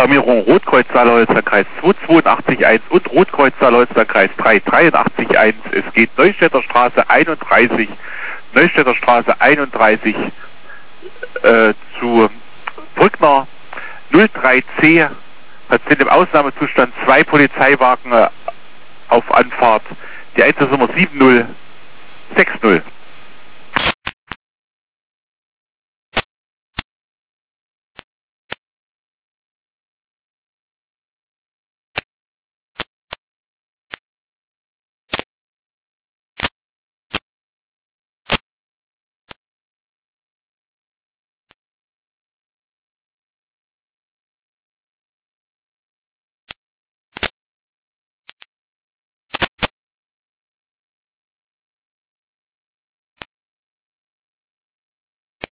Alarmierung Rotkreuz Saarläuser Kreis 2821 und Rotkreuz Saarläuser Kreis 3881. Es geht Neustädter Straße 31 zu Brückner 03C. Sind im Ausnahmezustand 2 Polizeiwagen auf Anfahrt. Die Einsatznummer 7060.